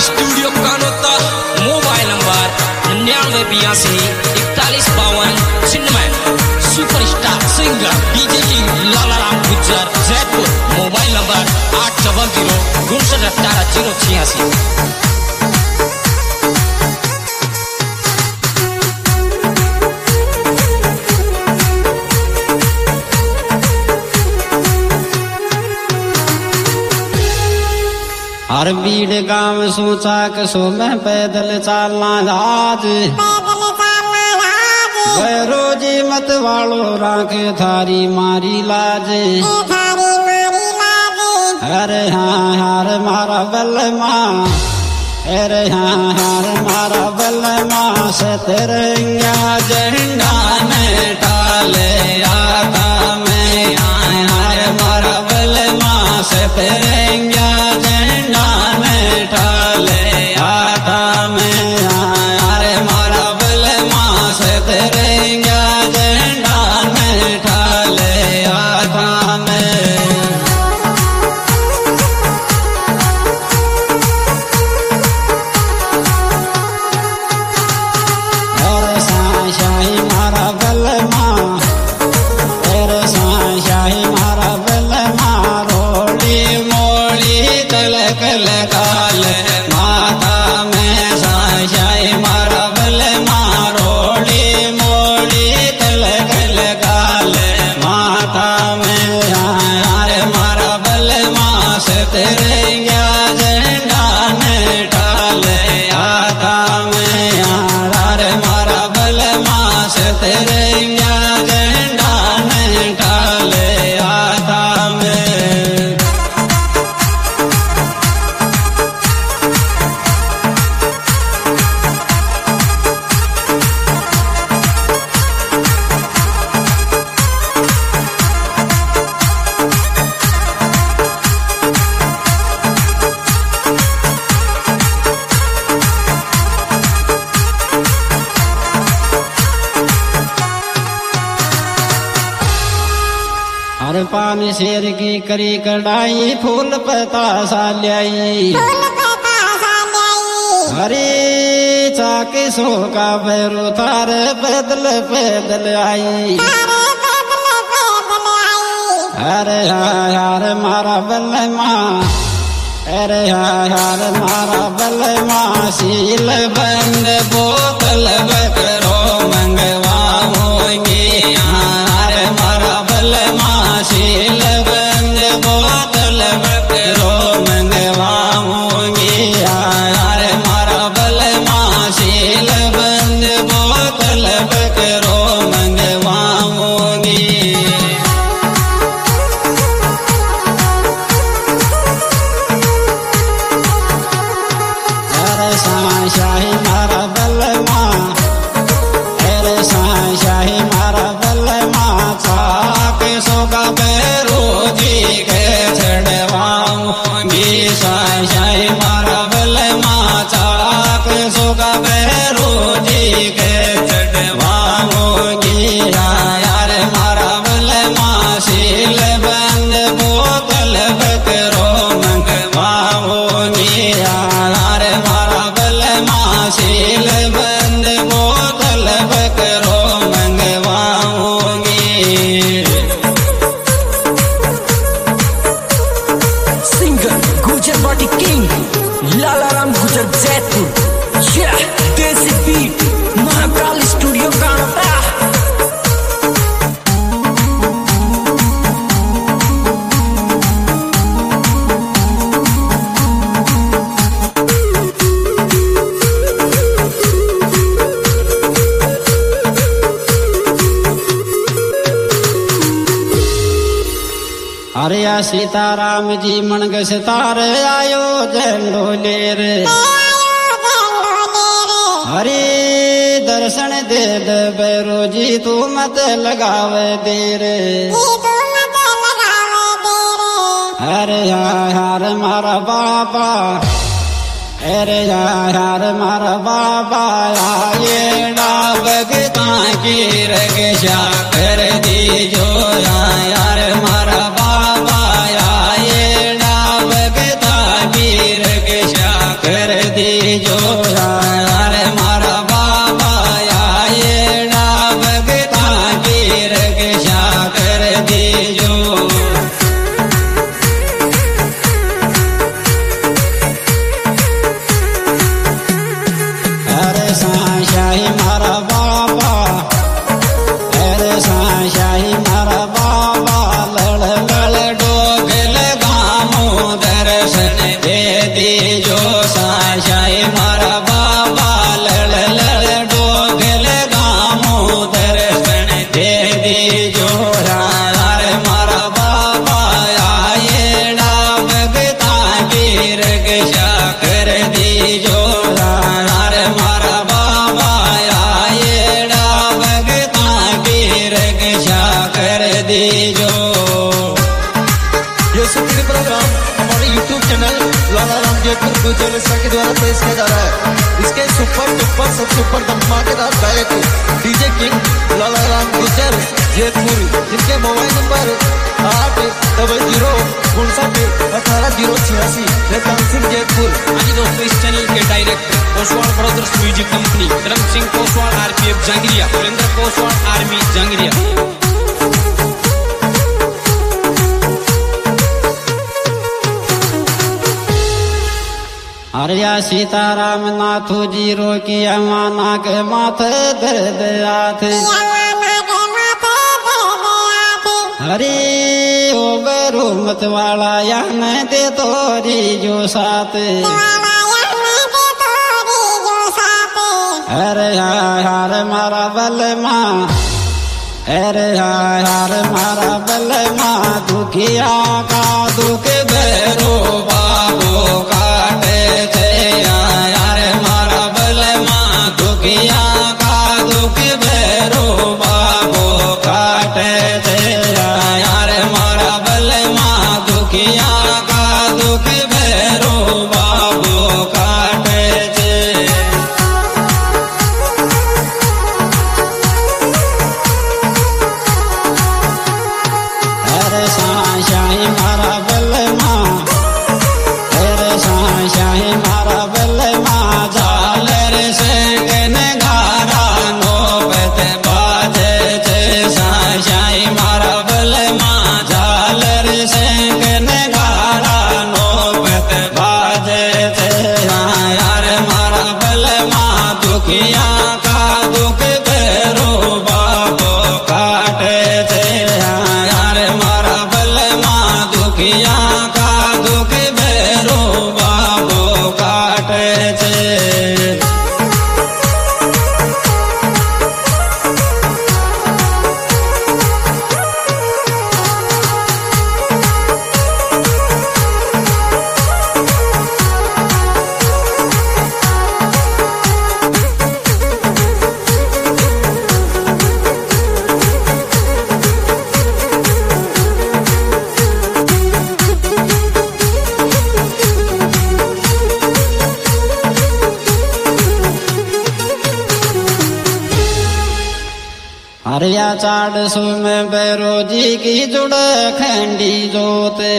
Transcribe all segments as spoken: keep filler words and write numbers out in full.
Studio Kanota. Mobile number निन्यानवे बयासी इकतालीस बावन छिन्नवे। Superstar singer DJ Lalaram Gujjar Jaipur. Mobile number आठ चौवन जीरो उनसठ अठारह जीरो छियासी। हर बीड़ गांव सोचा कसो मैं पैदल चालना आज रोजी मत वालो राख थारी मारी लाज। अरे हाँ हार मारा बल माँ, अरे हाँ हार मारा बल माँ से तिरंगा झंडा में टाले आता मैं। हार मारा बल माँ से तिरंगा झंडा में टाले आता मैं। अरे मारा बल माँ से तिरंगा झंडा में टाले आता मैं। हर पान शेर की करी कढ़ाई फूल पतासा ल्याई। हरे चाके सो का भैरो थार पैदल पैदल आई। अरे हाँ यार मारा बल माँ, अरे हाँ यार मारा बल माँ सील बंद बोतल बकरो मंगवा होंगे। अरे मारा बल माँ सील बंद बोतल बकरो मंगवाऊंगी। अरे मारा बल माँ सील बंद बोतल बकरो मंगवाऊंगी। अरे शाही मारा बल माँ, अरे शाही मारा बल माँ चाक सोगा बैरो जी के छड़वाऊंगी। शाही मारा बल माँ चाक सोगा बैरो जी के छड़वाऊंगी। यार मारा बल माँ सील बंद बोतल बकरो मंगवाऊंगी। यार मारा बल माँ सील बंद बोतल बकरो मंगवाऊंगी। Singer Gujar body king Lalaram Gujar Jaipur. देसी बीट महाकाल स्टूडियो कानोता। अरे या सीताराम जी मनग सितारे आयो झंडो लेर। हरे दर्शन दे दे बैरो जी तू मत लगावे देर। अरे यार मारा बाबा, अरे यार मारा बाबा ये डाबगता की रक्षा कर दी जो। यार मारा बाबा ये डाबगता की रक्षा कर दी जयपुर गुजर के द्वारा पेश किया जा रहा है। इसके सुपर सुपर सबसे ऊपर धमाकेदार गायक डीजे किंग लाला राम गुजर जयपुर, जिनके मोबाइल नंबर आठ डबल जीरो उनसठ अठारह जीरो छियासी रेतान सिंह जयपुर। हाँ दोस्तों, इस चैनल के director Koswal brothers music company, Dharam Singh Koswal RPF Jangariya, Surendra Koswal army Jangariya. Hariya Sitaram Nathu zero की अमाना के माथे दर्द आथे। हरे ओ बेरू मत वाला यान दे तोरी जो साथ। अरे हार मारा बल माँ, अरे हार मारा बल माँ, दुखिया का दुख बेरो बाबो काटे थे। यार मारा बल माँ, दुखिया का दुख बेरो बाबो काटे थे। यार मारा बल माँ, दुखिया का दुख बेरो बाबो काटे थे। शाही मारा बल माँ, तेरे शाही मारा बल माँ, झालर से गने गारा नौबत बाजे थे। शाही मारा बल माँ, झालर से गने गारा नौबत बाजे थे। यार मारा बल माँ, दुखिया का दुख बेरो बाबो काटे थे। यार मारा दुखिया का दुख बेरो बाबो काटे थे। हरिया चाड़ सु में बैरोजी की जुड़ खंडी जोते।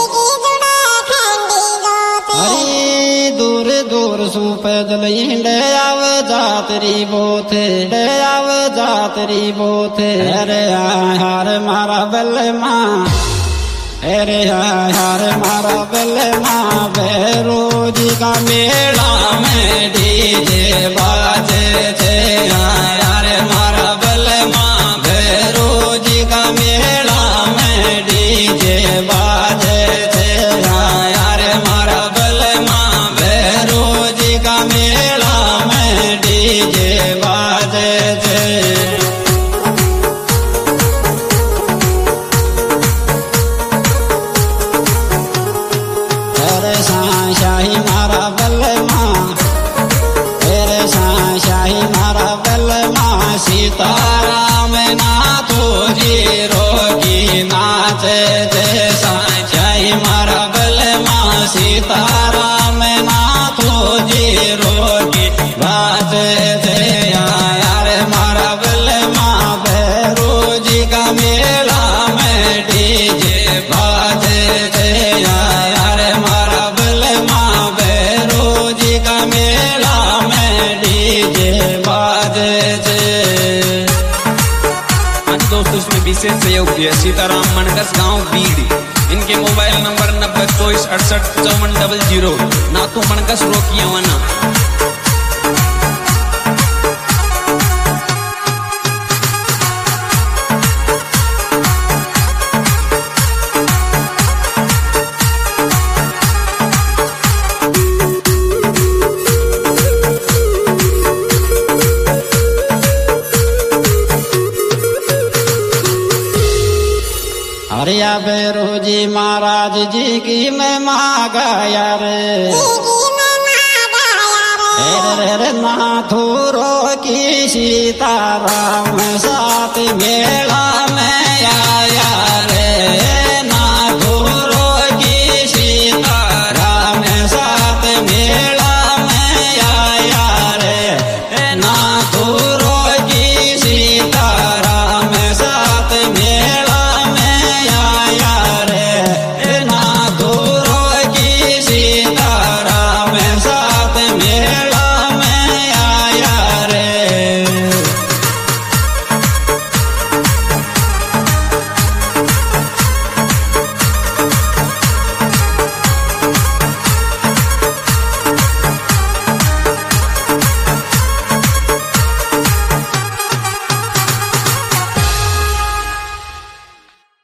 हरी दूर दूर सु पैदल इंडे आव जातरी बोथे, आव जातरी बोथे। अरे हार मारा बल माँ, अरे हार मारा बल माँ, बैरोजी का मेला में डीजे बाजे थे। यार मारा बल माँ, बैरोजी का मेला में डीजे बाजे थे। यार मारा बल माँ, बैरोजी का मेला में डीजे बाजे थे। शाही मारा बल माँ, तेरे शाही मारा बल माँ, सीताराम नाथू जीरो की नाचे थे। शाही मारा बल माँ, सीताराम नाथू जीरो की बाजे थे। यार मारा बल माँ, बैरोजी का मेला में डीजे बाजे थे। यार मारा बल माँ, बैरोजी का मेला में डीजे बाजे थे। दोस्तों, इसमें विशेष सहयोग दिया सीताराम मनकस गांव बीड़। इनके मोबाइल नंबर नब्बे चौबीस अड़सठ चौवन डबल जीरो। नाथू मनकस रोकिया वना। हरिया बैरोजी महाराज जी की मैं माँ गया रे। रे नाथू रो की सीताराम साथ मेला में आया।